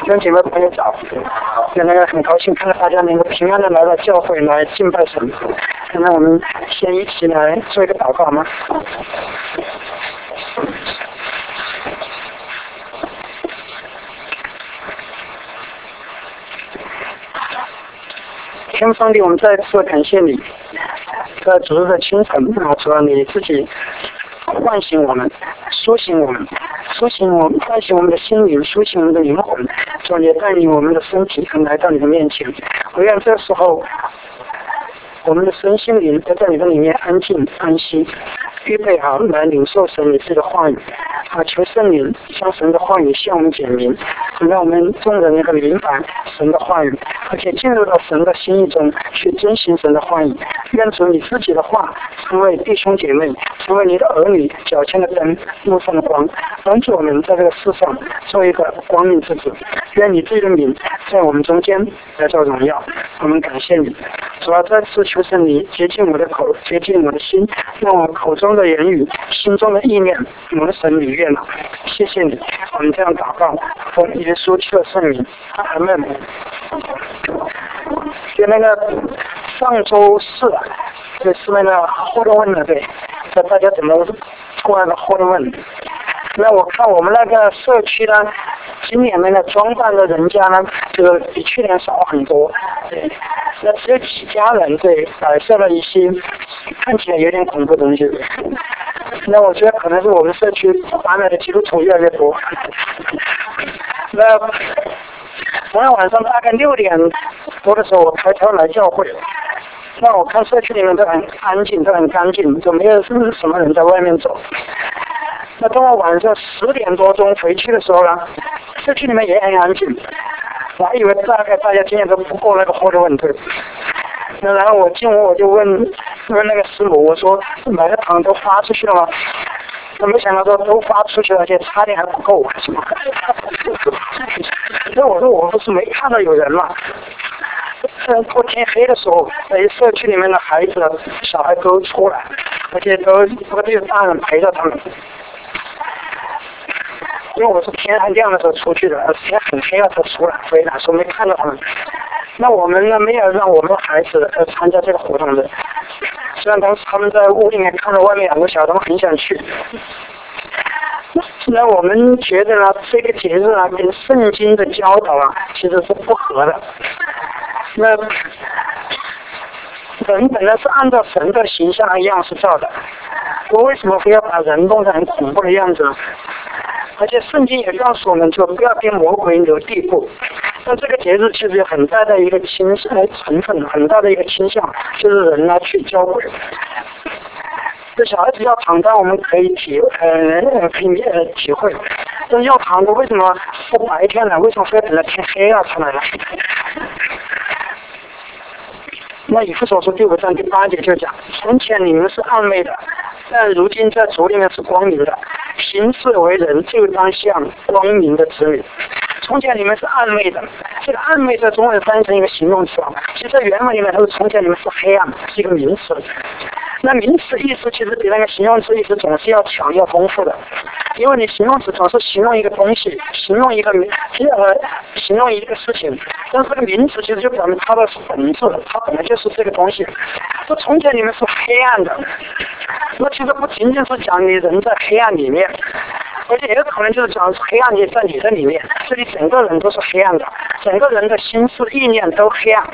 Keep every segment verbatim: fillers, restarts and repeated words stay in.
跟姐妹朋友早，那个很高兴看到大家能够平安的来到教会来敬拜神。那我们先一起来做一个祷告吗？天父上帝，我们再次感谢你，在主日的清晨啊，主啊，你自己唤醒我们，苏醒我们，苏醒我们，唤醒我们的心灵，苏醒我们的灵魂，主啊，也带领我们的身体来到你的面前。我愿这时候，我们的身心灵都在你的里面安静安息，预备好来领受神你自己的话语。啊，求圣灵将神的话语向我们简明，让我们众人能够明白神的话语，而且进入到神的心意中去遵行神的话语。愿主你自己的话成为弟兄姐妹，成为你的儿女脚前的灯，路上的光，帮助我们在这个世上做一个光明之子。愿你自己的名在我们中间来造荣耀。我们感谢你，主要再次求神你洁净我的口，洁净我的心，让我口中的言语，心中的意念蒙神礼悦了。谢谢你，我们这样祷告，奉耶稣基督的圣名，阿门。就那个上周四，就是那个活动问了，对，说大家怎么过那个活动问？那我看我们那个社区呢，今年那个装扮的人家呢，就比去年少很多，对，那只有几家人对摆设了一些看起来有点恐怖的东西。那我觉得可能是我们社区搬来的基督徒越来越多。那昨天晚上大概六点多的时候，我开车来教会，那我看社区里面都很安静，都很干净，就没有什么人在外面走。那等我晚上十点多钟回去的时候呢，社区里面也很安静，我还以为大概大家今天都不过那个活动问题。那然后我进屋我就问问那个师母，我说买的糖都发出去了吗？他没想到说都发出去了，而且差点还不够。那我说我不是没看到有人嘛。过天黑的时候，在社区里面的孩子、小孩都出来，而且都都有大人陪着他们。因为我是天还亮的时候出去的，天很黑了才出来，所以那时候没看到他们。那我们呢没有让我们孩子呃参加这个活动的，虽然当时他们在屋里面看到外面两个小孩，他们很想去。那我们觉得呢，这个节日啊跟圣经的教导啊其实是不合的。那人本来是按照神的形象和样式造的，我为什么非要把人弄成很恐怖的样子呢？而且圣经也告诉我们，就不要跟魔鬼有地步。那这个节日其实有很大的一个倾向成分，很大的一个倾向，就是人呢去交鬼。这小孩子要长大，我们可以体呃可以呃体会。但是要长的为什么不白天呢？为什么非要等到天黑了才来呢？那以弗所书第五章第八节就讲：从前你们是暗昧的，但如今在主里面是光明的。行事为人就当像光明的子女。从前你们是暗昧的，这个暗昧在中文翻译成一个形容词啊，其实原文里面它是从前你们是黑暗，是一个名词。那名词意思其实比那个形容词意思总是要强要丰富的，因为你形容词总是形容一个东西，形容一个呃形容一个事情，但是这个名词其实就表明它的本质，它本来就是这个东西。说从前你们是黑暗的，那其实不仅仅是讲你人在黑暗里面，而且也有可能就是讲黑暗也在你的里面，这里整个人都是黑暗的，整个人的心思意念都黑暗。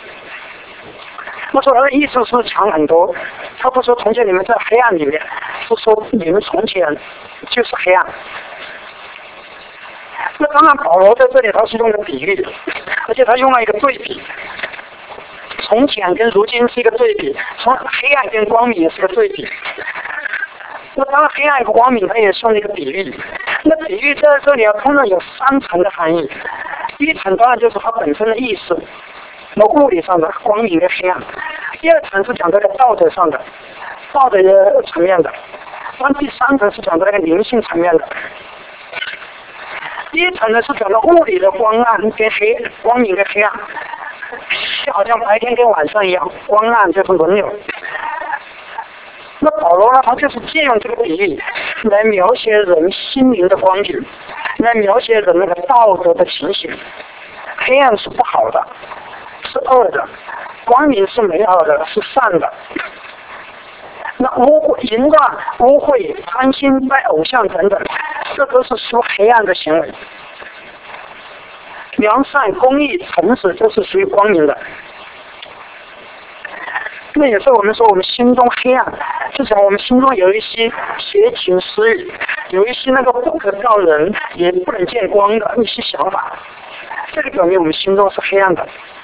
那说他的意思是强很多，他不说从前你们在黑暗里面，是说你们从前就是黑暗。那当然保罗在这里他是用了比喻，而且他用了一个对比，从前跟如今是一个对比，从黑暗跟光明也是个对比。那当然黑暗和光明它也算一个比喻，那比喻在这里啊通常有三层的含义。第一层当然就是它本身的意思，那物理上的光明跟黑暗。第二层是讲这个道德上的道德的层面的，然后第三层是讲这个灵性层面的。第一层呢是讲到物理的光暗跟黑光明跟黑暗，就好像白天跟晚上一样，光暗就是轮流。那保罗呢，他就是借用这个比喻来描写人心灵的光景， 来描写人那个道德的情形。黑暗是不好的，是恶的；光明是美好的，是善的。那污秽、淫乱、污秽、贪心、拜偶像等等，这都是属黑暗的行为。良善、公义、诚实，这是属于光明的。那也是我们说我们心中黑暗，就讲我们心中有一些邪情私欲，有一些那个不可告人也不能见光的一些想法，这个表明我们心中是黑暗的。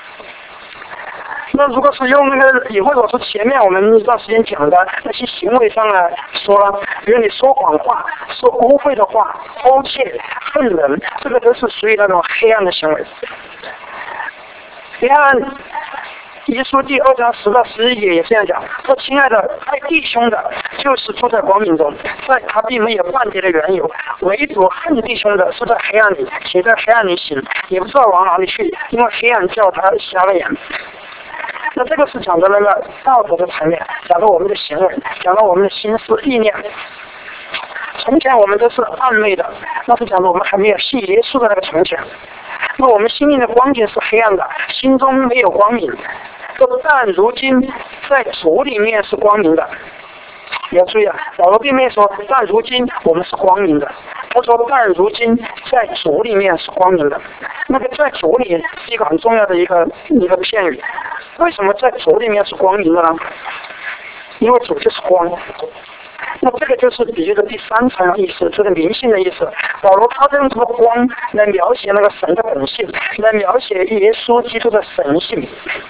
那如果是用那个以或者是前面我们一段时间讲的那些行为上来说了，比如你说谎话、说污秽的话、偷窃、恨人，这个都是属于那种黑暗的行为。你看耶稣第二章十到十一节也这样讲，说亲爱的，爱弟兄的，就是住在光明中，在他并没有半点的缘由；唯独恨弟兄的，是在黑暗里，且在黑暗里行，也不知道往哪里去，因为黑暗叫他瞎了眼。那这个是讲的那个道德的层面，讲到我们的行为，讲到我们的心思意念。从前我们都是暗昧的，那是讲的我们还没有信耶稣的那个从前。那我们心灵的光景是黑暗的，心中没有光明。但如今在主里面是光明的。你要注意啊，保罗并没有说但如今我们是光明的，他说但如今在主里面是光明的。那个在主里是一个很重要的一个一个片语。为什么在主里面是光明的呢？因为主就是光。那这个就是比喻的第三层的意思，这个灵性的意思。保罗他用这个光来描写那个神的本性，来描写耶稣基督的神性。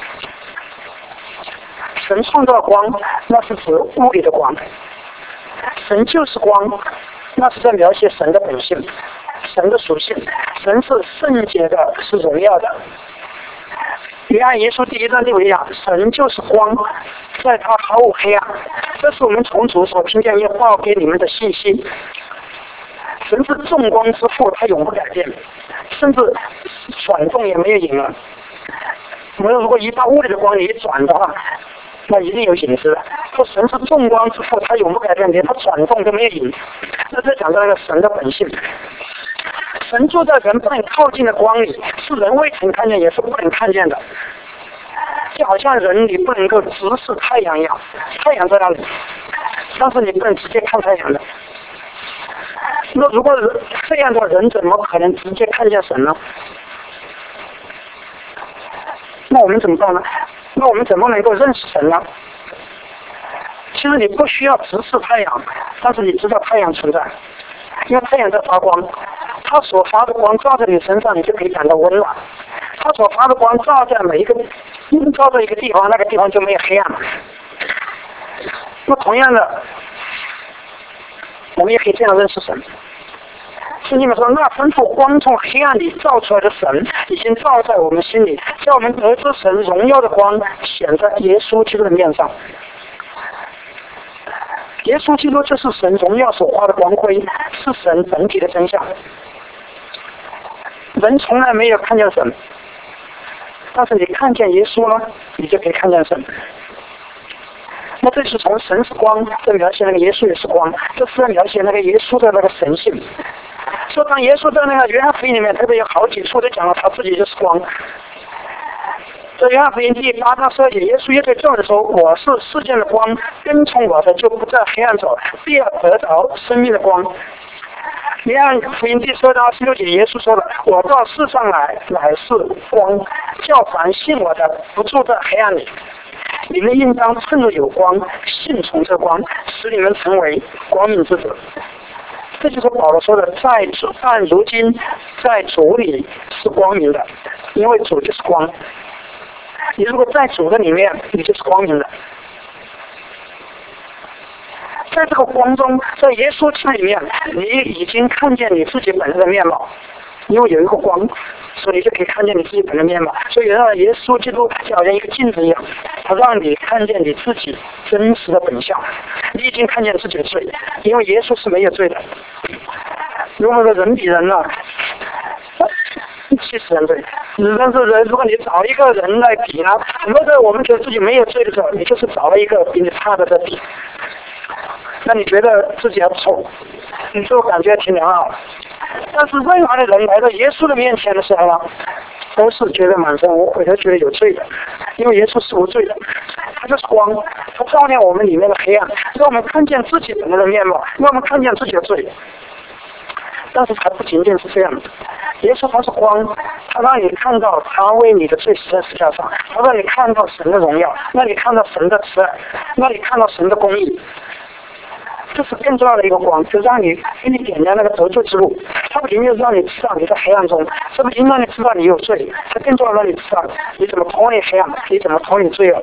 神创造光，那是指物理的光；神就是光，那是在描写神的本性、神的属性。神是圣洁的，是荣耀的。约翰耶稣第一章第五节讲，神就是光，在他毫无黑暗。这是我们从主所听见要报给你们的信息。神是众光之父，他永不改变，甚至转动也没有影儿。我们如果一把物理的光你一转的话，那一定有影子的。说神是众光之父，他永不改变，连他转动都没有影。那这讲到那个神的本性。神住在人不能靠近的光里，是人未曾看见，也是不能看见的。就好像人你不能够直视太阳一样，太阳在那里，但是你不能直接看太阳的。那如果这样的人怎么可能直接看见神呢？那我们怎么办呢？那我们怎么能够认识神呢？其实你不需要直视太阳，但是你知道太阳存在，因为太阳在发光，它所发的光照在你身上，你就可以感到温暖。它所发的光照在每一个照在一个地方，那个地方就没有黑暗了。那同样的，我们也可以这样认识神。圣经里说，那吩咐光从黑暗里照出来的神，已经照在我们心里，叫我们得知神荣耀的光显在耶稣基督的面上。耶稣基督就是神荣耀所发的光辉，是神本体的真相。人从来没有看见神，但是你看见耶稣了，你就可以看见神。那这是从神是光，这描写那个耶稣也是光，这是在描写那个耶稣的那个神性。说当耶稣在那个约翰福音里面，特别有好几处都讲了他自己就是光。在约翰福音第八章说，耶稣也对众人说：“我是世界的光，跟从我的就不在黑暗走，必要得着生命的光。”约翰福音第十二章十六节，耶稣说了：“我到世上来，乃是光，叫凡信我的，不住在黑暗里。你们应当趁着有光，信从这光，使你们成为光明之子。”这就是保罗说的，在主但如今在主里是光明的，因为主就是光。你如果在主的里面，你就是光明的。在这个光中，在耶稣基督里面，你已经看见你自己本人的面貌，因为有一个光，所以你就可以看见你自己本人的面貌。所以让耶稣基督就好像一个镜子一样，他让你看见你自己真实的本相。你已经看见自己的罪，因为耶稣是没有罪的。如果说人比人呢、啊，气死人罪。但是人，如果你找一个人来比呢，如果我们觉得自己没有罪的时候，你就是找了一个比你差的在比。那你觉得自己还不错，你就感觉挺良好。 但是任何的人来到耶稣的面前的时候啊，都是觉得满身无悔，都觉得有罪的，因为耶稣是无罪的，他就是光，他照亮我们里面的黑暗，让我们看见自己本来的面貌，让我们看见自己的罪。但是还不仅仅是这样的，耶稣他是光，他让你看到他为你的罪死在十字架上，他让你看到神的荣耀，让你看到神的慈爱，让你看到神的公义。这是更重要的一个光，就让你给你点亮那个得救之路。它不仅仅让你知道你在黑暗中，这不仅让你知道你有罪，它更重要让你知道你怎么脱离黑暗，你怎么脱离罪恶。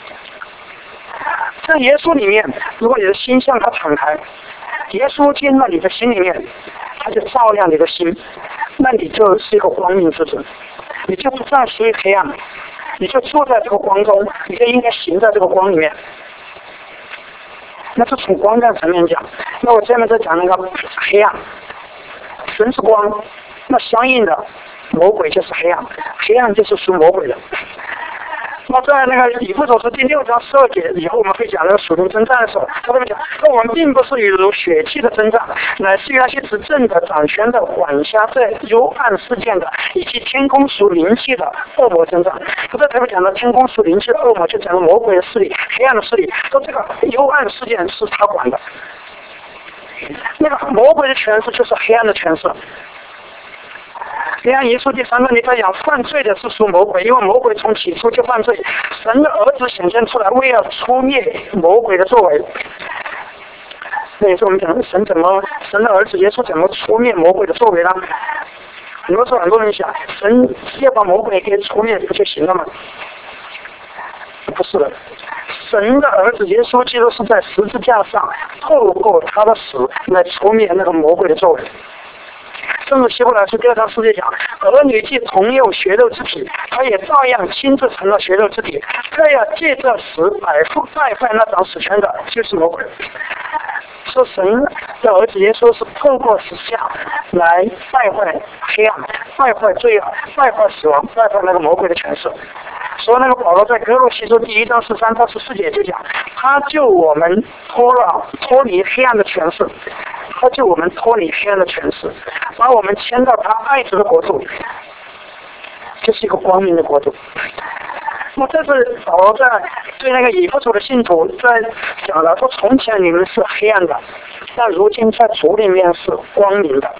在耶稣里面，如果你的心向他敞开，耶稣进到你的心里面，他就照亮你的心，那你就是一个光明之子，你就不再属于黑暗，你就住在这个光中，你就应该行在这个光里面。那是从光在层面讲，那我下面再讲那个黑暗，神是光，那相应的魔鬼就是黑暗，黑暗就是属魔鬼的。那在那个以弗所书第六章十二节以后，我们会讲那个属灵征战的时候，他这么讲，那我们并不是与如血气的征战，乃是与那些执政的、掌权的、管辖在幽暗事件的，以及天空属灵气的恶魔征战。他这特别讲到天空属灵气的恶魔，就讲到魔鬼的势力、黑暗的势力，说这个幽暗事件是他管的，那个魔鬼的权势就是黑暗的权势。约翰一书第三章里在讲，犯罪的是属魔鬼，因为魔鬼从起初就犯罪，神的儿子显现出来，为了除灭魔鬼的作为。那也是我们讲神怎么，神的儿子耶稣怎么除灭魔鬼的作为呢？很多时候很多人想，神要把魔鬼给除灭不就行了吗？不是的，神的儿子耶稣基督是在十字架上透过他的死来除灭那个魔鬼的作为。正如希伯来书第二章四节讲，儿女既同有血肉之体，他也照样亲自成了血肉之体，这样借着死百复败坏那掌死权的，就是魔鬼。说神的儿子耶稣是透过十字架来败坏黑暗，败坏罪恶，败坏死亡，败坏那个魔鬼的权势。所以那个保罗在哥罗西书第一章十三到十四节就讲，他救我们脱了脱离黑暗的权势，他救我们脱离黑暗的权势，把我们迁到他爱子的国度，这是一个光明的国度。那这是保罗在对那个以弗所的信徒在讲了，说从前你们是黑暗的，但如今在主里面是光明的。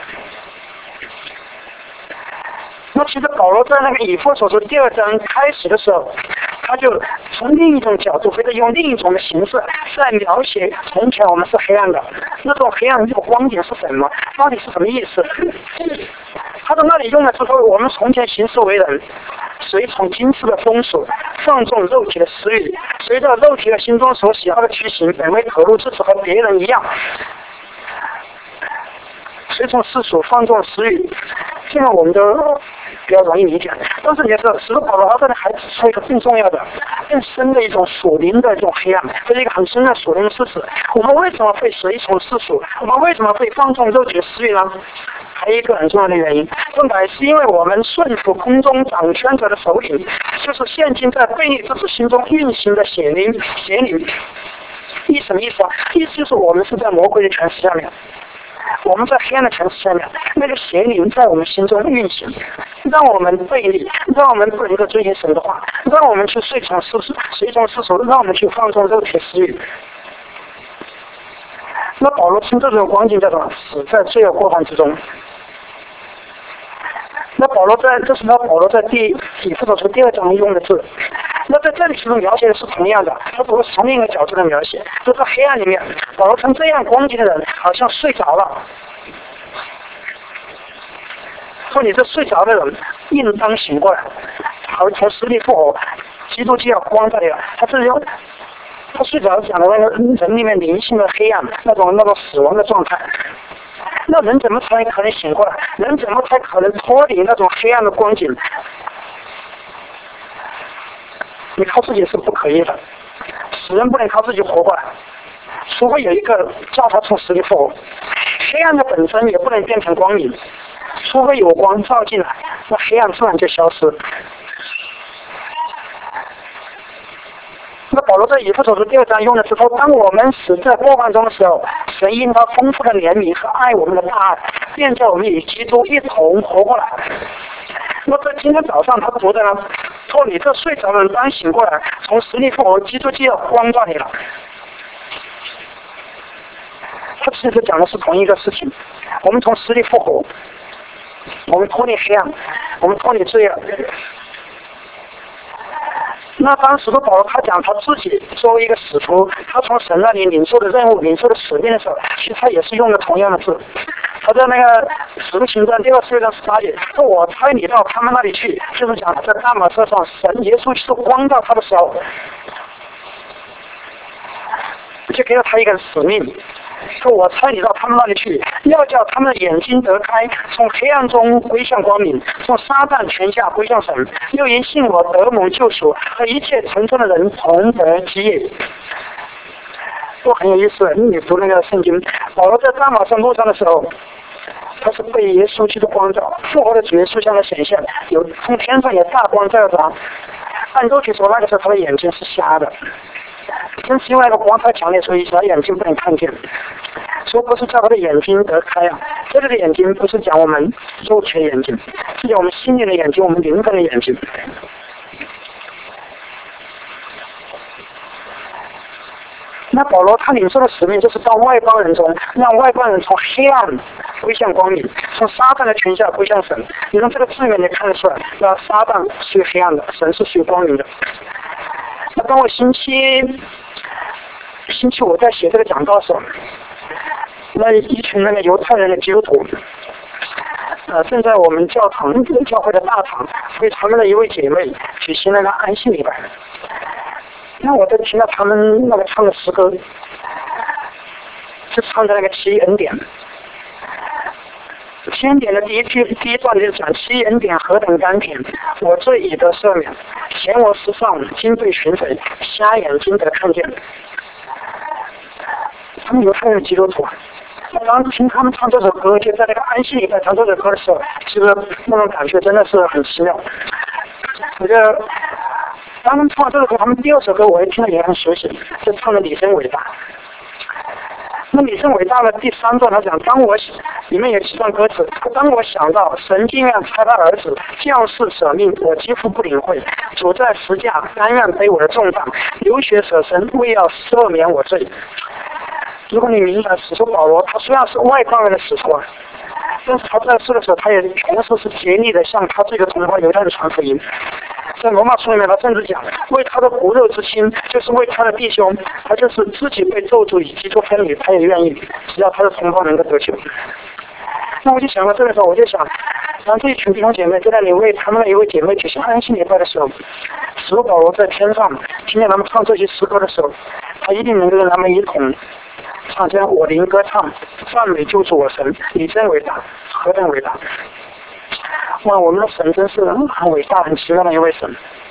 那其实保罗在那个以弗所书第二章开始的时候，他就从另一种角度或者用另一种的形式在描写从前我们是黑暗的，那种黑暗这个光景是什么，到底是什么意思。他在那里用的是说，我们从前行事为人，随从今世的风俗，放纵肉体的私欲，随着肉体的心中所喜好的去行，本为可怒之子，和别人一样，随从世俗，放纵私欲。现在我们都比较容易理解，但是你说使徒保罗这里还指出一个更重要的、更深的一种属灵的一种黑暗，这是一个很深的属灵的事实。我们为什么会随从世俗？我们为什么会放纵肉体的私欲呢？还有一个很重要的原因，这乃是因为我们顺服空中掌权者的首领，就是现今在悖逆之子心中运行的邪灵。邪灵，意什么意思啊？意思就是我们是在魔鬼的权势下面。我们在黑暗的权势下面，那个邪灵在我们心中运行，让我们背逆，让我们不能够遵循神的话，让我们去随从世俗，随从世俗，让我们去放纵肉体私欲。那保罗称这种光景叫做死在罪恶过犯之中。那保罗在，这是他保罗在第以弗所书第二章用的字。那在这里其实描写的是同样的，他不过是从另一个角度的描写，就在黑暗里面，保罗称这样光景的人好像睡着了。说你这睡着的人应当醒过来，好从死里复活，基督就要光在了。他是用他睡着讲的那个人里面灵性的黑暗，那种那种死亡的状态。那人怎么才可能醒过来？人怎么才可能脱离那种黑暗的光景？你靠自己是不可以的，死人不能靠自己活过来，除非有一个叫他从死里复活。黑暗的本身也不能变成光明，除非有光照进来，那黑暗自然就消失。那保罗在以弗所书第二章用的是说，当我们死在过犯中的时候，神因他丰富的怜悯和爱我们的大爱， 便叫我们与基督一同活过来。那在今天早上他读的呢，说你这睡着的人当醒过来，从死里复活，基督就要光照你了。他其实讲的是同一个事情，我们从死里复活，我们脱离黑暗，我们脱离罪恶。那当时的保罗他讲他自己作为一个使徒，他从神那里领受的任务、领受的使命的时候，其实他也是用了同样的字。他在那个使徒行传第二十六章十八节说：“我差你到他们那里去。”就是讲在大马色上，神耶稣是光照他的时候，就给了他一个使命。说我差你到他们那里去，要叫他们的眼睛得开，从黑暗中归向光明，从撒旦权下归向神，又因信我得蒙救赎，和一切成圣的人同得基业。都很有意思。你读那个圣经，保罗在大马士路上的时候，他是被耶稣基督光照，复活的主耶稣向他显现，有从天上有大光照着他。按周体说，那个时候他的眼睛是瞎的。正是因为那个光太强烈，所以他眼睛不能看见。说不是叫他的眼睛得开啊，这里的眼睛不是讲我们肉体的眼睛，是讲我们心灵的眼睛，我们灵魂的眼睛。那保罗他领受的使命就是到外邦人中，让外邦人从黑暗归向光明，从撒旦的权下归向神。你从这个字面你看得出来，那撒旦是黑暗的，神是属于光明的。那当我星期星期五在写这个讲道的时候，那一群那个犹太人的基督徒，呃，正在我们教堂教会的大堂为他们的一位姐妹举行了个安息礼拜。那我在听到他们那个唱的诗歌，是唱的那个七恩典。七恩典的第一句第一段就是讲七恩典何等甘甜，我罪已得赦免，前我时上今被寻回，瞎眼睛得看见。他们犹太人基督徒，当听他们唱这首歌，就在那个安息礼拜唱这首歌的时候，其实那种感觉真的是很奇妙。我觉得当他们唱这首歌，他们第二首歌我也听得也很熟悉，就唱的你真伟大。那你是伟大的第三段，他讲，当我里面有几段歌词，当我想到神竟然差他儿子降世舍命，我几乎不领会，主在十架甘愿背我的重担，流血舍身，为要赦免我罪。如果你明白使徒保罗，他虽然是外邦人的使徒，但是他在世的时候，他也同时是竭力的向他这个同胞犹太人传福音。在罗马书里面，他甚至讲，为他的骨肉之亲，就是为他的弟兄，他就是自己被咒诅与基督分离，他也愿意，只要他的同胞能够得救。那我就想到这个时候，我就想，当这一群弟兄姐妹在那里为他们的一位姐妹举行安息礼拜的时候，使徒保罗在天上听见他们唱这些诗歌的时候，他一定能够跟他们一同唱这样我灵歌唱，赞美救主我神，你真伟大，何等伟大！哇，我们的神真是很伟大、很奇妙的一位神。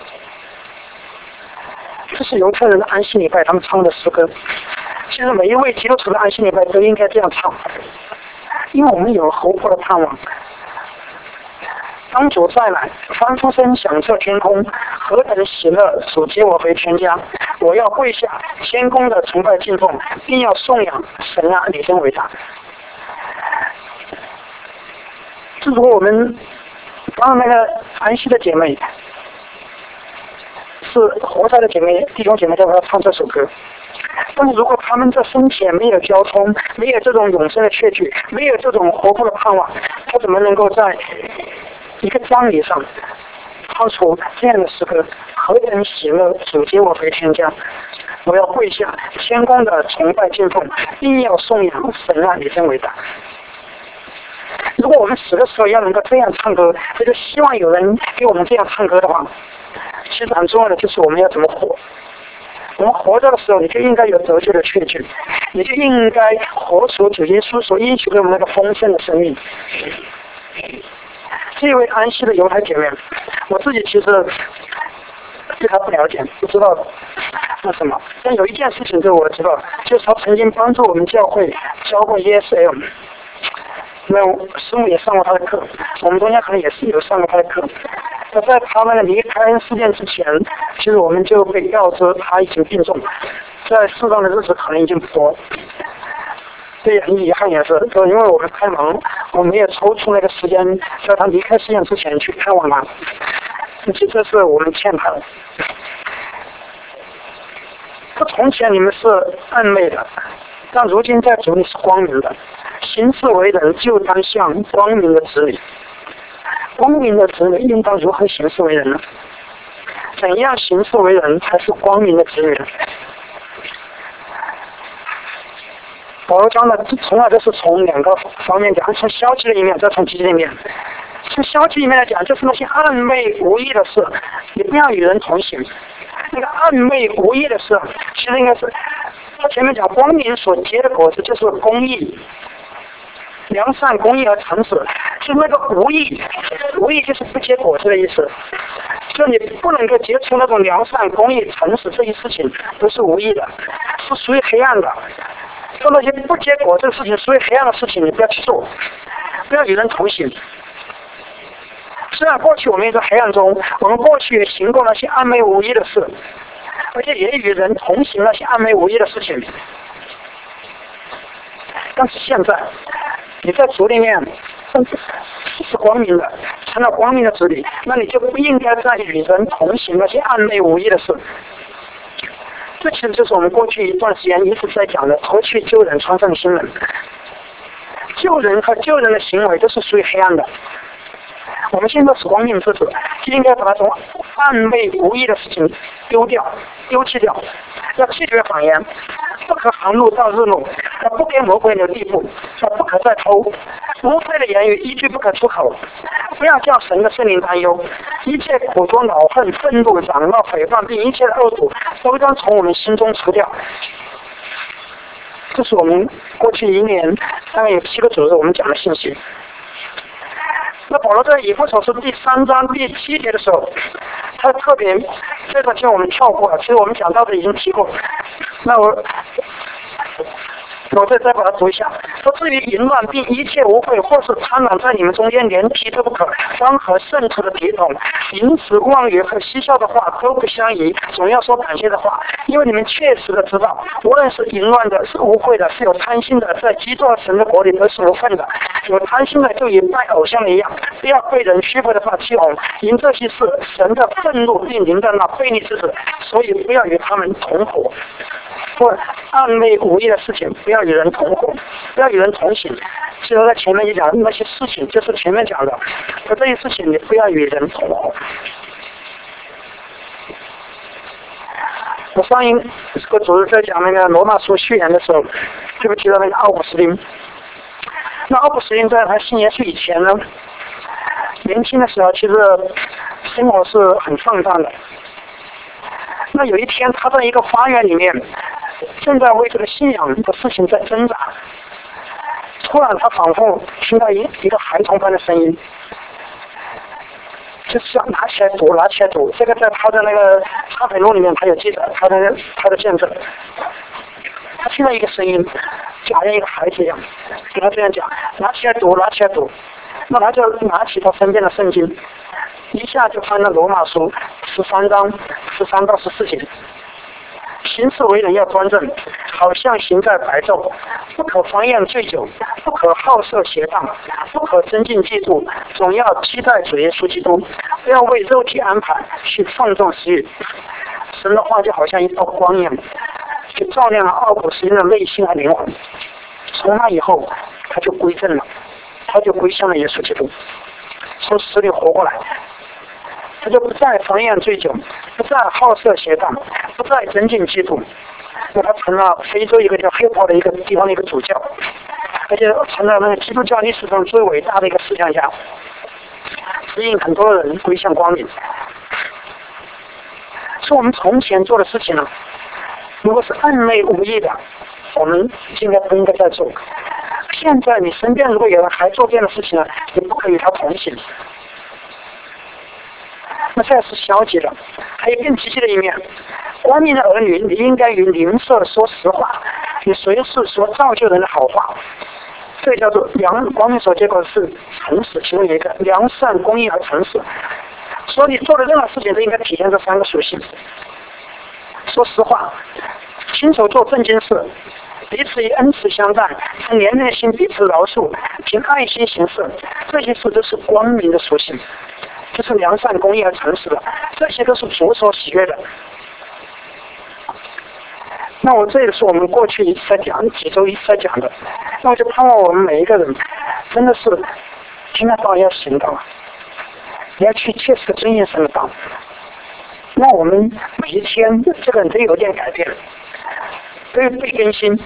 这是犹太人的安息礼拜，他们唱的诗歌。其实每一位基督徒的安息礼拜都应该这样唱，因为我们有活泼的盼望。当主再来，翻出声响彻天空，何等喜乐！主接我回天家，我要跪下，谦恭的崇拜敬奉，并要颂扬神啊，你真伟大。如果我们当那个安息的姐妹是活在的姐妹弟兄姐妹，就要唱这首歌。但是如果他们这生前没有交通，没有这种永生的确据，没有这种活泼的盼望，他怎么能够在一个葬礼上唱出这样的诗歌？何等喜乐！主接我回天家，我要跪下，谦恭的崇拜敬奉，并要颂扬神啊，你真伟大。如果我们死的时候要能够这样唱歌，这就希望有人给我们这样唱歌的话，其实很重要的就是我们要怎么活。我们活着的时候，你就应该有得救的确据，你就应该活出主耶稣所应许给我们那个丰盛的生命。这位安息的犹太姐妹，我自己其实对她不了解，不知道那什么，但有一件事情对我知道，就是她曾经帮助我们教会教过 E S L。那师母也上过他的课，我们中间可能也是有上过他的课。那在他们离开世界之前，其实我们就被告知他已经病重，在适当的日子可能已经不多。 对，很遗憾也是，说因为我们太忙，我们也抽出那个时间，在他离开世界之前去看望他。其实是我们欠他的。说从前你们是暗昧的，但如今在主里是光明的。行事为人就当像光明的子女。光明的子女应当如何行事为人呢？怎样行事为人才是光明的子女呢？保罗讲的从来都是从两个方面讲，从消极的一面，再从积极的一面。从消极一面来讲，就是那些暗昧无益的事，你不要与人同行。那个暗昧无益的事，其实应该是他前面讲光明所结的果子就是公义、良善、公义和诚实，就那个无益，无益就是不结果子的意思。就你不能够结出那种良善、公义、诚实这些事情，都是无益的，是属于黑暗的。做那些不结果子的事情，属于黑暗的事情，你不要去做，不要与人同行。虽然过去我们也在黑暗中，我们过去也行过那些暗昧无益的事，而且也与人同行那些暗昧无益的事情，但是现在你在主里面是光明的，成了光明的子女，那你就不应该再与人同行那些暗昧无益的事。这其实就是我们过去一段时间一直在讲的脱去旧人，穿上新人。旧人和旧人的行为都是属于黑暗的，我们现在是光明之子，就应该把那种暗昧无益的事情丢掉、丢弃掉，要拒绝谎言，不可含怒到日怒，要不给魔鬼的地步，要不可再偷，无非的言语一句不可出口，不要叫神的圣灵担忧，一切苦毒、恼恨、愤怒、嚷闹、诽谤并一切的恶毒，都将从我们心中除掉。这是我们过去一年大概有七个主日我们讲的信息。那保罗在以弗所书第三章第七节的时候，他特别这个就我们跳过了，其实我们讲到的已经提过。那我我再再把它读一下，说至于淫乱并一切污秽，或是贪婪在你们中间连提都不可，方和圣徒的体统，淫词妄语和嬉笑的话都不相宜，总要说感谢的话，因为你们确实的知道，无论是淫乱的，是污秽的，是有贪心的，在基督神的国里都是无份的。有贪心的就与拜偶像一样，不要被人虚浮的话欺哄，因这些事神的愤怒并临到那悖逆之子，所以不要与他们同伙。或暗昧无益的事情，不要与人同伙，不要与人同行。其实在前面一讲那些事情，就是前面讲的，可这些事情你不要与人同伙。我上一个主日在讲那个罗马书序言的时候，就会提到那个奥古斯丁。那奥古斯丁在他信耶稣以前呢，年轻的时候其实生活是很放荡的。那有一天他在一个花园里面，正在为这个信仰的事情在挣扎，突然他仿佛听到一一个孩童般的声音，就是要拿起来读，拿起来读。这个在他的那个插本录里面他有记载，他的他的见证。他听到一个声音，就好像一个孩子一样，跟他这样讲：拿起来读，拿起来读。那他就拿起他身边的圣经，一下就翻到罗马书十三章十三到十四节。行事为人要端正，好像行在白昼，不可荒宴醉酒，不可好色邪荡，不可增进嫉妒，总要期待主耶稣基督，不要为肉体安排去放纵私欲。神的话就好像一道光一样，就照亮了奥古斯丁的内心和灵魂。从那以后，他就归正了，他就归向了耶稣基督，从死里活过来。他就不再狂宴醉酒，不再好色邪荡，不再增进嫉妒。那他成了非洲一个叫黑豹的一个地方的一个主教，而且成了那个基督教历史上最伟大的一个思想家，指引很多人归向光明。是我们从前做的事情呢，如果是暗昧无益的，我们应该不应该再做。现在你身边如果有人还做这样的事情呢，你不可以与他同行。那这是消极的，还有更积极的一面。光明的儿女，你应该与邻舍说实话，你随时说造就人的好话。这个叫做良光明所结果是诚实，其中有一个良善、公义和诚实。所以你做的任何事情都应该体现这三个属性。说实话，亲手做正经事， 彼此以恩慈相待，凭怜悯的心彼此饶恕，凭爱心行事，这些事都是光明的属性，就是良善、公义和诚实的，这些都是主所喜悦的。那我这也是我们过去一直在讲，几周一直在讲的。那我就盼望我们每一个人，真的是听得到要行道，你要去切实的遵行神的道。那我们每一天这个人都有点改变，都有被更新。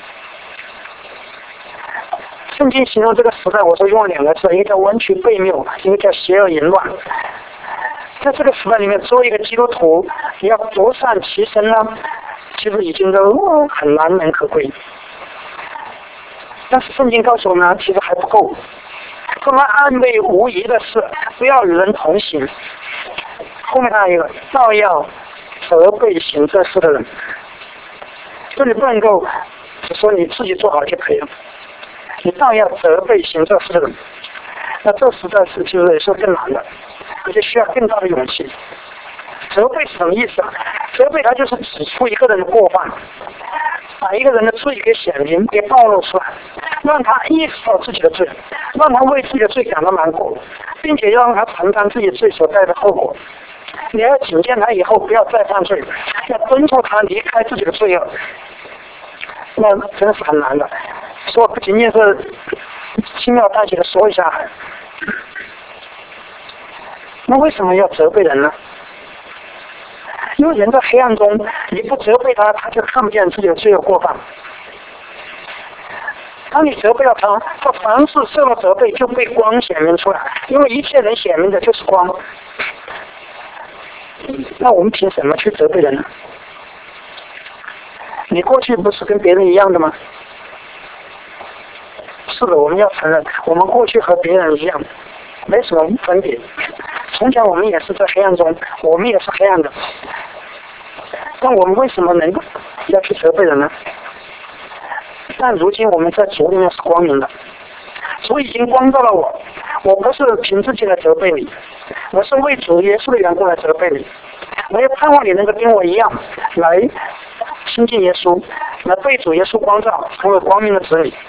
圣经形容这个时代，我说用了两个字，一个叫弯曲悖谬，一个叫邪恶淫乱。在这个时代里面，作为一个基督徒，你要独善其身呢，其实已经都很难能可贵。但是圣经告诉我们，其实还不够。这么暗昧无疑的是，不要与人同行。后面还有一个，照要责备行这事的人。这里不能够只说你自己做好就可以了，你照要责备行这事的人。那这实在是就是也是更难的，而且需要更大的勇气。责备是什么意思啊？责备他就是指出一个人的过犯，把一个人的罪给显明，给暴露出来，让他意识到自己的罪，让他为自己的罪感到难过，并且要让他承担自己罪所带的后果。你要警戒他以后不要再犯罪，要敦促他离开自己的罪恶，那真的是很难的。所以不仅仅是轻描淡写的说一下，那为什么要责备人呢？因为人在黑暗中，你不责备他，他就看不见自己的罪恶过犯。当你责备了他，他凡是受到责备就被光显明出来，因为一切人显明的就是光。那我们凭什么去责备人呢？你过去不是跟别人一样的吗？是的，我们要承认，我们过去和别人一样，没什么分别。从前我们也是在黑暗中，我们也是黑暗的。但我们为什么能要去责备人呢？但如今我们在主里面是光明的，主已经光照了我，我不是凭自己来责备你，我是为主耶稣的缘故来责备你。我也盼望你能够跟我一样来亲近耶稣，来被主耶稣光照，成为光明的子女。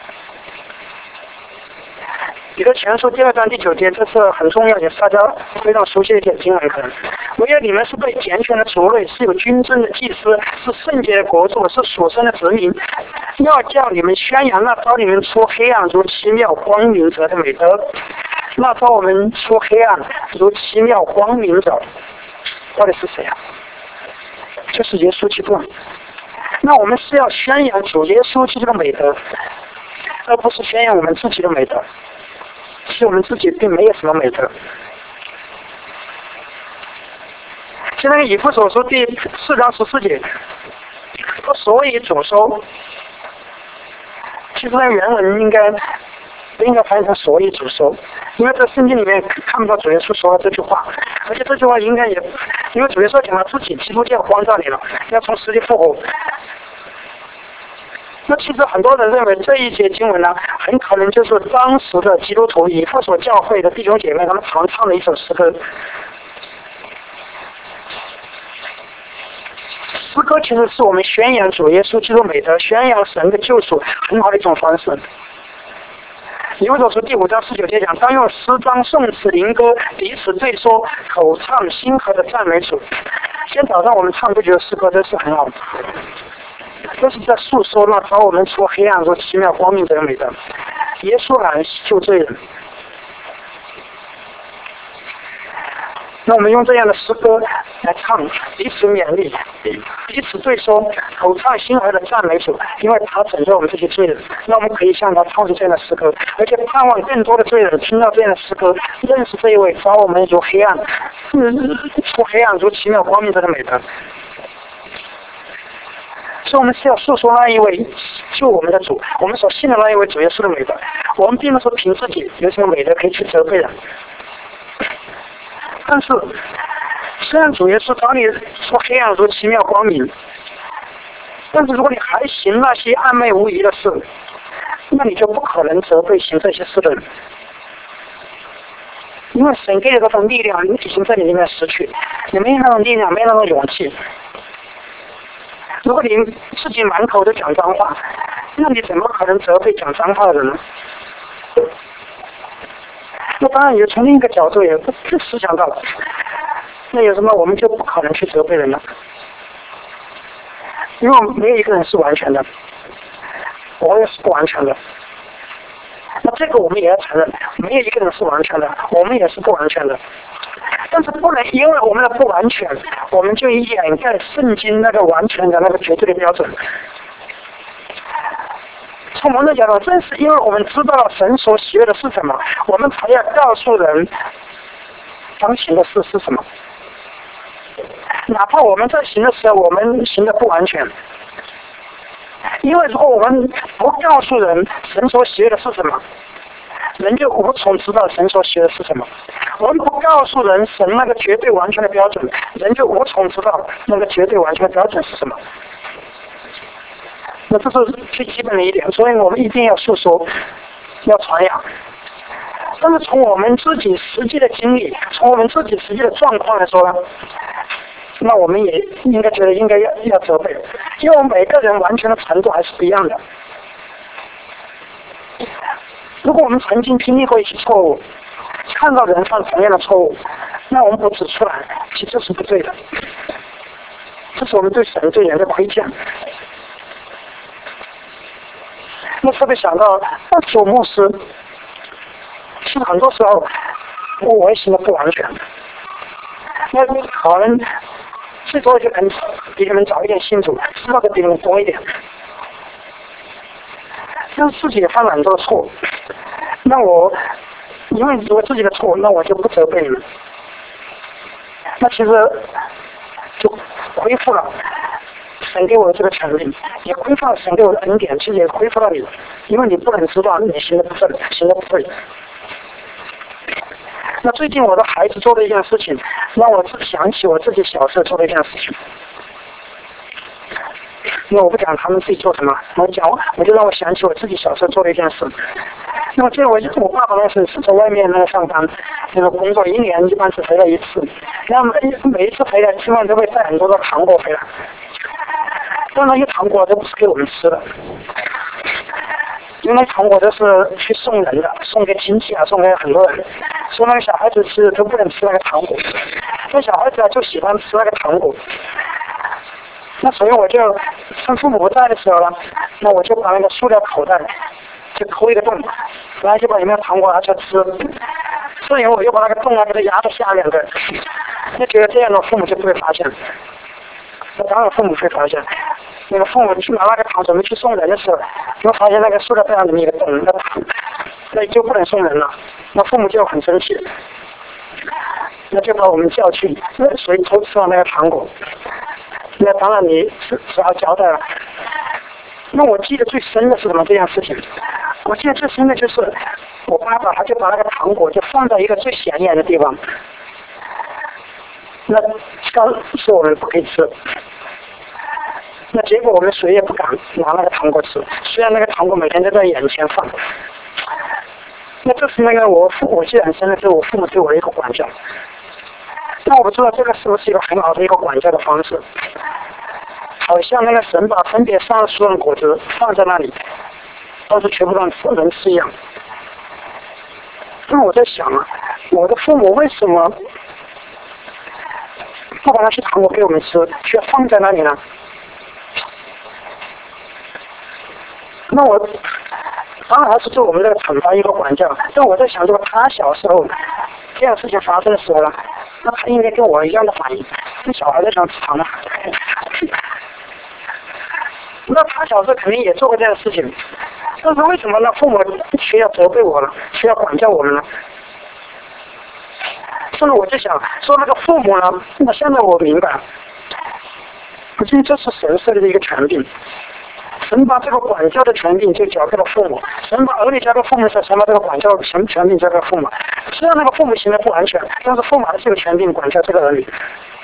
彼得前书第二章第九节，这是很重要，也是大家非常熟悉的一节经文。可能唯有你们是被拣选的族类，是有君尊的祭司，是圣洁的国度，是属神的子民，要叫你们宣扬那招你们出黑暗如奇妙光明者的美德。那招我们出黑暗如奇妙光明者到底是谁啊？就是耶稣基督。那我们是要宣扬主耶稣基督的美德，而不是宣扬我们自己的美德。其实我们自己并没有什么美德。现在以弗所书第四章十四节，所以主说，其实在原文应该不应该翻译成所以主说，因为在圣经里面看不到主耶稣说这句话，而且这句话应该也因为主耶稣讲了自己基督教光照你了，要从死里复活。那其实很多人认为这一节经文呢，很可能就是当时的基督徒以弗所教会的弟兄姐妹他们常唱的一首诗歌。诗歌其实是我们宣扬主耶稣基督美德、宣扬神的救赎很好的一种方式。以弗所书第五章十九节讲，当用诗章、颂词、灵歌彼此对说，口唱心和的赞美主。今天早上我们唱这句诗歌真是很好，这是在诉说那把我们出黑暗中奇妙光明者的美德。耶稣来救罪人。那我们用这样的诗歌来唱，彼此勉励，彼此对说，口唱心和的赞美主，因为他拯救我们这些罪人。那我们可以向他唱出这样的诗歌，而且盼望更多的罪人听到这样的诗歌，认识这一位把我们如黑暗出黑暗如奇妙光明者的美德。所以我们是要诉说那一位救我们的主，我们所信的那一位主耶稣的美德。我们并不是凭自己有什么美德可以去责备人，但是虽然主耶稣把你说黑暗如奇妙光明，但是如果你还行那些暧昧无疑的事，那你就不可能责备行这些事的人，因为神给你这种力量已经在你里面失去，你没那种力量，没那种勇气。 如果你自己满口都讲脏话，那你怎么可能责备讲脏话的人呢？那当然也从另一个角度也是思想到了，那有什么我们就不可能去责备人了，因为没有一个人是完全的，我也是不完全的。那这个我们也要承认，没有一个人是完全的，我们也是不完全的。但是不能因为我们的不完全，我们就掩盖圣经那个完全的那个绝对的标准。从我们的角度，正是因为我们知道了神所喜悦的是什么，我们才要告诉人当行的事是什么。哪怕我们在行的时候，我们行的不完全，因为如果我们不告诉人神所喜悦的是什么，人就无从知道神所喜悦的是什么。我们不告诉人神那个绝对完全的标准，人就无从知道那个绝对完全的标准是什么。那这是最基本的一点，所以我们一定要诉说，要传扬。但是从我们自己实际的经历，从我们自己实际的状况来说呢，那我们也应该觉得应该要要责备，因为我们每个人完全的程度还是不一样的。如果我们曾经经历过一些错误，看到人犯同样的错误，那我们不指出来，其实是不对的，这是我们对神对人的亏欠。那特别想到主牧师，是很多时候我也行的不完全，那可能最多就能比你们早一点信主，知道的比你们多一点，但是自己也犯了很多错，那我因为我自己的错，那我就不责备你们，那其实就恢复了神给我的这个权利，也恢复了神给我的恩典，其实也恢复了你，因为你不能知道你行的不对，行的不对。那最近我的孩子做了一件事情，让我想起我自己小时候做的一件事情。那我不讲他们自己做什么，我讲我就让我想起我自己小时候做的一件事。那么这我我爸爸那时是在外面那个上班，那个工作一年一般只回来一次，那么每一次回来基本上都会带很多的糖果回来。但那些糖果都不是给我们吃的，因为那糖果都是去送人的，送给亲戚啊，送给很多人。说那个小孩子吃都不能吃那个糖果，那小孩子啊就喜欢吃那个糖果。那所以我就趁父母不在的时候呢，那我就把那个塑料口袋就抠一个洞，然后就把里面的糖果拿出来吃。吃了以后我又把那个洞啊给它压在下面的，就觉得这样的父母就不会发现。那当然父母会发现，那个父母去拿那个糖准备去送人的时候，就发现那个塑料袋里面有个洞，那糖那就不能送人了，那父母就很生气，那就把我们叫去，所以偷吃了那个糖果。那当然你只只好交代了。那我记得最深的是什么这件事情？我记得最深的就是我爸爸他就把那个糖果就放在一个最显眼的地方，那刚说我们不可以吃，那结果我们谁也不敢拿那个糖果吃，虽然那个糖果每天都在眼前放。那这是那个我父我记得很深的是我父母对我的一个管教。那我不知道这个是不是一个很好的一个管教的方式，好像那个神把分别善恶树的果子放在那里，但是全部让人吃一样。那我在想啊，我的父母为什么不把那些糖果给我们吃，却放在那里呢？那我当然还是对我们这个惩罚一个管教，但我在想，如果他小时候这样事情发生的时候呢，那他应该跟我一样的反应，这小孩在想吃糖嘛。那他小时候肯定也做过这样的事情，但是为什么呢？父母却要责备我呢？却要管教我们呢？所以我就想说，那个父母呢，那现在我明白，不仅这是神设立的一个权柄。神把这个管教的权柄就交给了父母，神把儿女交给父母时，神把这个管教的权权柄交给父母。虽然那个父母行的不完全，但是父母还是有权柄管教这个儿女。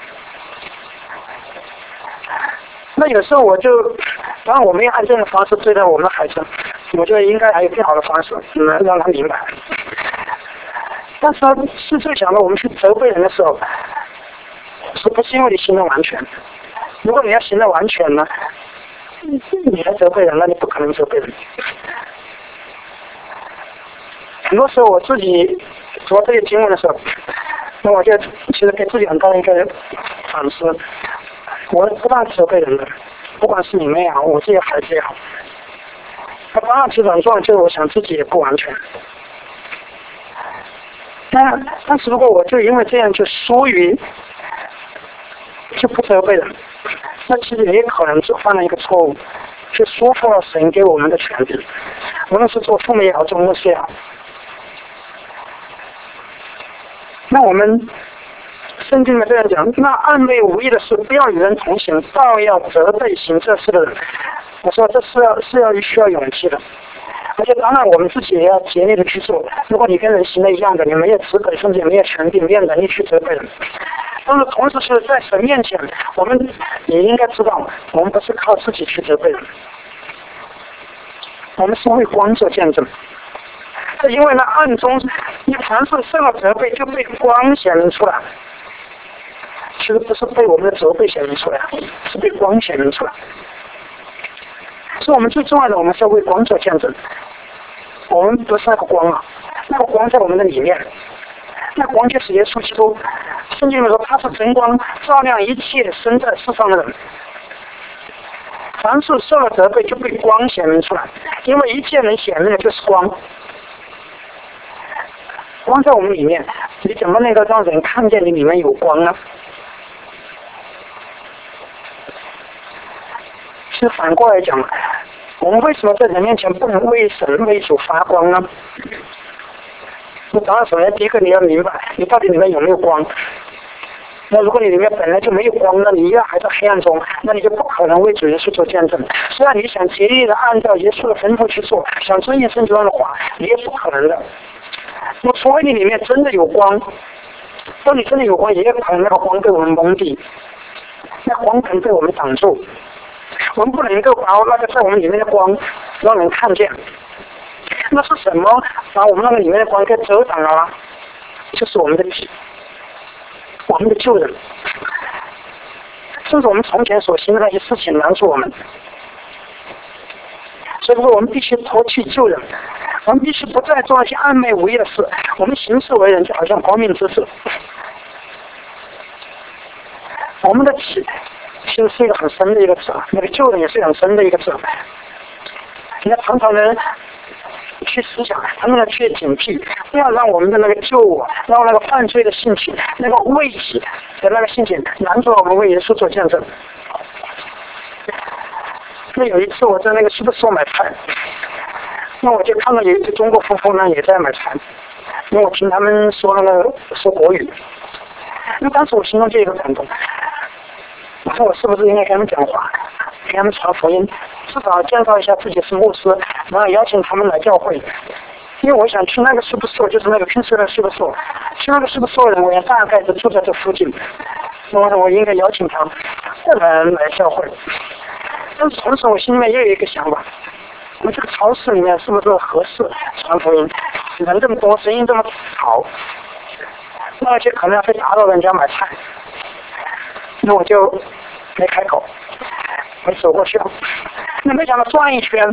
那有时候我就，当然我没有按这种方式对待我们的孩子，我觉得应该还有更好的方式，嗯，让他明白。但是是最想到我们去责备人的时候，是不是因为你行的完全？ 如果你要行得完全呢，你还责备人，那你不可能责备人。很多时候我自己读这些经文的时候，那我就其实给自己很大的一个反思。我不但责备人的，不管是你们也好，我自己孩子也好，他当然其实很重要，就是我想自己也不完全。但但是如果我就因为这样就疏于就不责备人，那其实也可能就犯了一个错误，就疏忽了神给我们的权柄，无论是做父母也好，做牧师也好。那我们圣经里面这样讲，那暗昧无益的事，不要与人同行，倒要责备行这事的人。我说这是要是要需要勇气的，而且当然我们自己也要竭力的去做。如果你跟人行的一样的，你没有资格，甚至也没有权柄，没有能力去责备人。但是同时是在神面前，我们也应该知道，我们不是靠自己去责备人，我们是为光做见证。是因为呢，暗中你凡是受了责备，就被光显明出来。其实不是被我们的责备显明出来，是被光显明出来。所以我们最重要的，我们是要为光做见证。我们不是那个光啊，那个光在我们的里面，那光就是耶稣基督。圣经里面说他是真光，照亮一切生在世上的人。凡是受了责备，就被光显明出来，因为一切能显明的就是光。光在我们里面，你怎么能够让人看见你里面有光呢？其实反过来讲，我们为什么在人面前不能为神为主发光呢？那当然，首先第一个你要明白，你到底里面有没有光。那如果你里面本来就没有光，那你依然还在黑暗中，那你就不可能为主耶稣做见证。虽然你想竭力的按照耶稣的吩咐去做，想遵行圣经上的话，你也不可能的。那除非你里面真的有光，当你真的有光，也有可能那个光被我们蒙蔽，那光可能被我们挡住，我们不能够把那个在我们里面的光让人看见。那是什么把我们那个里面的光给遮挡了？就是我们的体，我们的旧人，甚至我们从前所行的那些事情拦住我们。所以说我们必须脱去旧人，我们必须不再做那些暧昧无益的事，我们行事为人就好像光明之士。我们的体其实是一个很深的一个字，那个旧人也是很深的一个字。你要常常的去思想，他们要去警惕，不要让我们的那个旧我，让那个犯罪的性情，那个畏己的那个性情拦住我们为耶稣做见证。那有一次我在那个super store买菜，那我就看到有一对中国夫妇呢也在买菜，因为我听他们说那个说国语，那当时我心中就有一个感动，我说我是不是应该跟他们讲话，给他们传福音，至少介绍一下自己是牧师，然后邀请他们来教会。因为我想去那个super store，就是那个平时的super store，去那个super store的人，我也大概是住在这附近，那么我应该邀请他们来来教会。但是同时我心里面也有一个想法，我们这个超市里面是不是合适传福音？人这么多，声音这么吵，而且可能会打扰人家买菜，那我就没开口，没走过去。那没想到转一圈，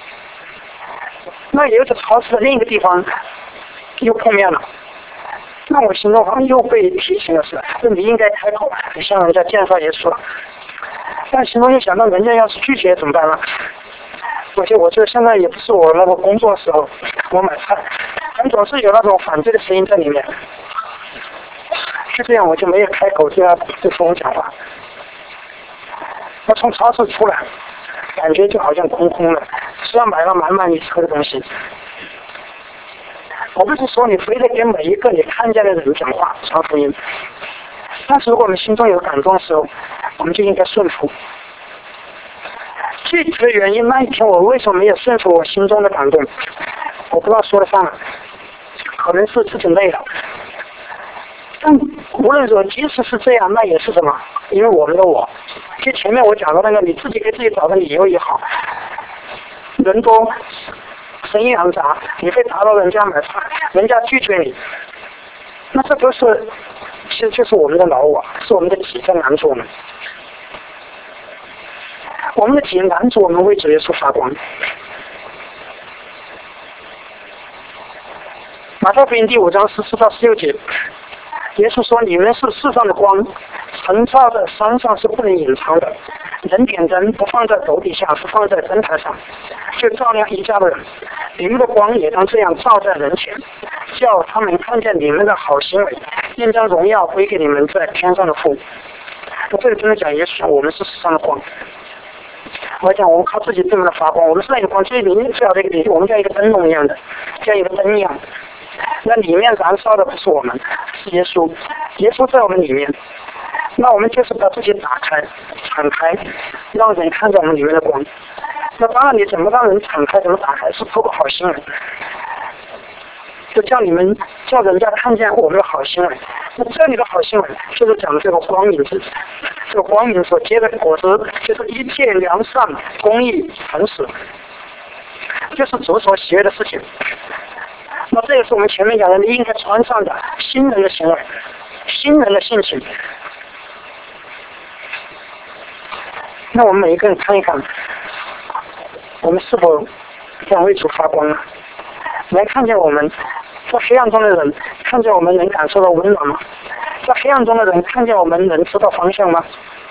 那有一个超市的另一个地方又碰面了。那我心中好像又被提醒的是，你应该开口，你向人家介绍耶稣。但心中又想到，人家要是拒绝怎么办呢？而且我觉得现在也不是我那个工作的时候，我买菜，但总是有那种反对的声音在里面。就这样，我就没有开口对他对父母讲话。我从超市出来，感觉就好像空空的，虽然买了满满一车的东西。我不是说你非得跟每一个你看见的人讲话传福音，但是如果我们心中有感动的时候，我们就应该顺服。具体的原因，那一天我为什么没有顺服我心中的感动，我不知道说得上来，可能是自己累了。但无论说即使是这样，那也是什么？因为我们的我，就前面我讲的那个，你自己给自己找个理由也好，人多生意很杂，你会打扰人家买菜，人家拒绝你，那这都是其实就是我们的老我，是我们的体在拦住我们。 我们的体拦住我们为主耶稣发光。马太福音第五章十四到十六节，耶稣说：“你们是世上的光，晨照在山上是不能隐藏的。人点灯不放在斗底下，是放在灯台上，就照亮一家的人。你们的光也当这样照在人前，叫他们看见你们的好行为，并将荣耀归给你们在天上的父。”我这里真的讲耶稣说我们是世上的光。我讲我们靠自己这么的发光，我们是那个光最明最好的一个比喻，我们像一个灯笼一样的，像一个灯一样。那里面燃烧的不是我们，是耶稣，耶稣在我们里面。那我们就是把自己打开、敞开，让人看到我们里面的光。那当然，你怎么让人敞开、怎么打开，是透过好行为。就叫你们叫人家看见我们的好行为。那这里的好行为就是讲的这个光明之子，这个光明所结的果子就是一切良善、公义、诚实，就是主所喜悦的事情。那这也是我们前面讲的，你应该穿上的新人的行为，新人的性情。那我们每一个人看一看，我们是否这样为主发光呢？能看见我们在黑暗中的人，看见我们能感受到温暖吗？在黑暗中的人，看见我们能知道方向吗？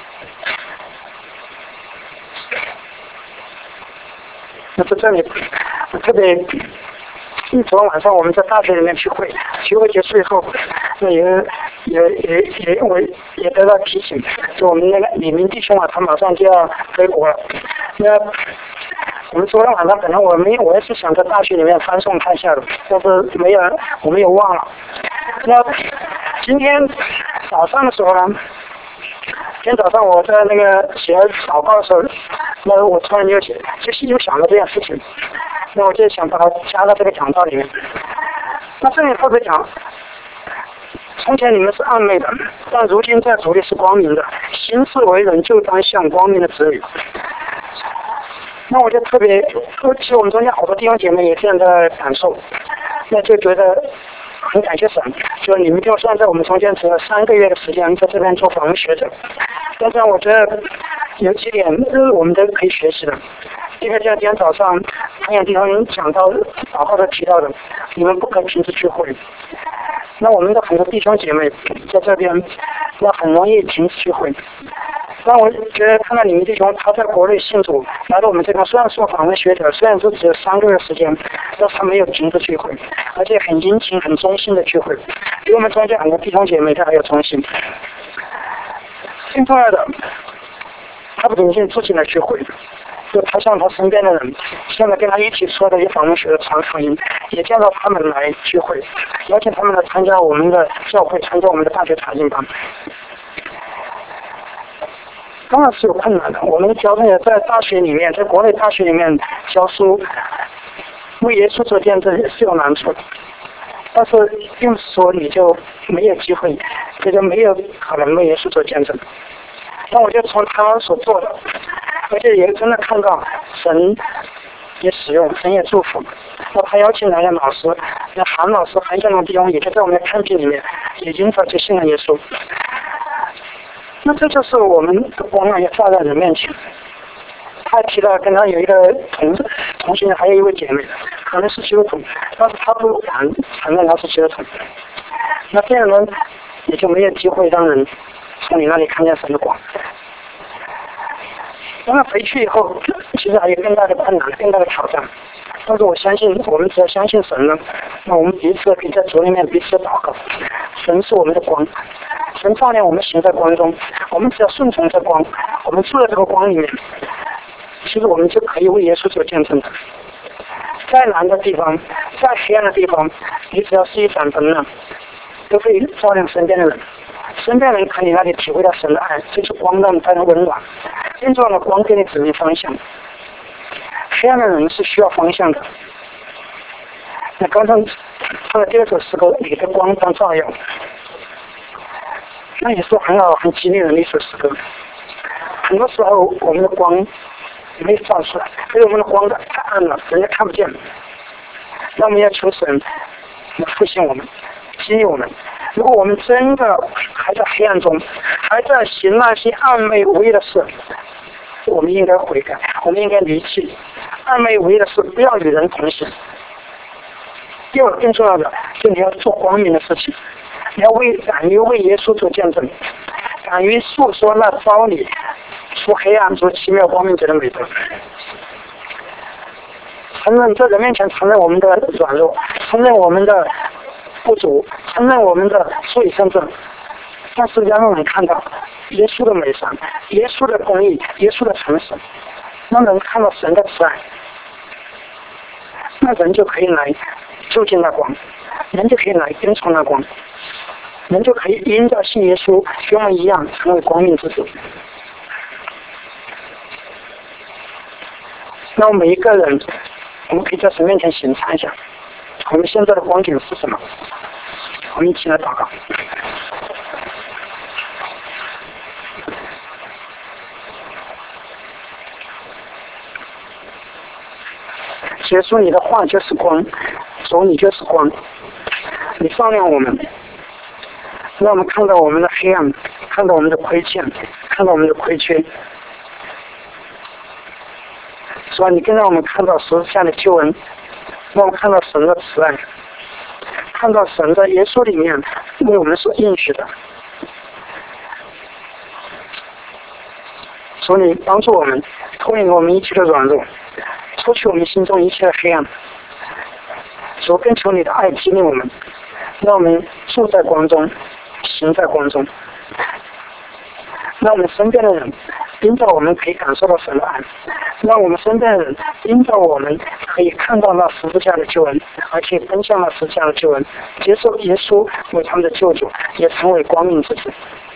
那在这里特别，昨天晚上我们在大学里面聚会，聚会结束以后，那也也也也我也得到提醒，就我们那个李明弟兄啊，他马上就要回国了。那我们昨天晚上本来我没我也是想在大学里面翻诵看一下的，但是没有，我们也忘了。那今天早上的时候呢，今天早上我在那个写祷告的时候，那我突然就写，就是又想到这件事情，那我就想把它加到这个讲道里面。那这里特别讲，从前你们是暗昧的，但如今在主里是光明的，行事为人就当像光明的子女。那我就特别，其实我们中间好多弟兄姐妹也这样的感受，那就觉得很感谢神，就你们就算在我们中间只有三个月的时间在这边做访问学者，但是我觉得有几点我们都可以学习的。第一个就是今天早上潘阳弟兄讲到祷告的提到的，你们不可停止聚会。那我们的很多弟兄姐妹在这边，那很容易停止聚会。那我觉得看到你们弟兄他在国内信主，来到我们这边，虽然说访问学者，虽然说只有三个月时间，但是他没有停止聚会，而且很殷勤、很忠心的聚会，比我们中间很多弟兄姐妹他还有忠心。更重要的，他不仅仅自己来聚会，就他向他身边的人，现在跟他一起说的一访问学的传福音，也叫到他们来聚会，邀请他们来参加我们的教会，参加我们的大学查经班。当然是有困难的，我们教会也在大学里面，在国内大学里面教书，为耶稣做见证是有难处的，但是并不是说你就没有机会，这就没有可能为耶稣做见证。但我就从他们所做的，而且也真的看到神也使用，神也祝福。那他邀请来的老师，那韩老师、韩建龙弟兄也就在我们的看经里面已经早就信了耶稣。那这就是我们的光亮也照在人面前。他提到跟他有一个同同学，还有一位姐妹，可能是基督徒，但是他不敢承认他是基督徒。那这样呢，也就没有机会让人从你那里看见神的光。那么回去以后，其实还有更大的困难、更大的挑战。但是我相信，我们只要相信神呢，那我们彼此可以在主里面彼此祷告。神是我们的光，神照亮我们行在光中，我们只要顺从这光，我们住在这个光里面，其实我们就可以为耶稣做见证的。再难的地方，再黑暗的地方，你只要是一盏灯呢，都可以照亮身边的人。身边人可以那里体会到神的爱，就是光让你带来温暖，真正的光给你指明方向。黑暗的人是需要方向的。那刚才唱的第二首诗歌，你的光当照耀，那也是很好、很激励人的一首诗歌。很多时候，我们的光没有照出来，因为我们的光太暗了，人家看不见。那我们要求神来复兴我们，激励我们。如果我们真的还在黑暗中，还在行那些暗昧无益的事， 我们应该悔改，我们应该离弃暧昧无益的事，不要与人同行。第二，更重要的是你要做光明的事情，你要为敢于为耶稣做见证，敢于诉说那招你出黑暗中奇妙光明者的美德，承认在人面前承认我们的软弱，承认我们的不足，承认我们的罪身份，但是要让人看到耶稣的美善，耶稣的公义，耶稣的诚实，让人看到神的慈爱，那人就可以来就近那光，人就可以来跟从那光，人就可以因着信耶稣跟我们一样成为光明之子。那我们每一个人，我们可以在神面前审查一下，我们现在的光景是什么？我们一起来祷告。结束你的话就是光，主你就是光，你照亮我们，让我们看到我们的黑暗，看到我们的亏欠，看到我们的亏缺，是吧？你更让我们看到十字架的救恩，让我们看到神的慈爱，看到神在耶稣里面为我们所应许的。所以你帮助我们，脱离我们一切的软弱，除去我们心中一切的黑暗。主更求你的爱激励我们，让我们住在光中，行在光中，让我们身边的人因着我们可以感受到神的爱，让我们身边的人因着我们可以看到那十字架的救恩，而且分享那十字架的救恩，接受耶稣为他们的救主，也成为光明之子。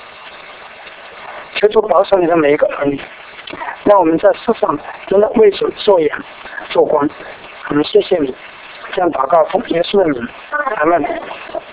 求主保守你的每一个儿女，让我们在世上真的为主做盐做光。我们谢谢你，这样祷告奉耶稣的名，阿们。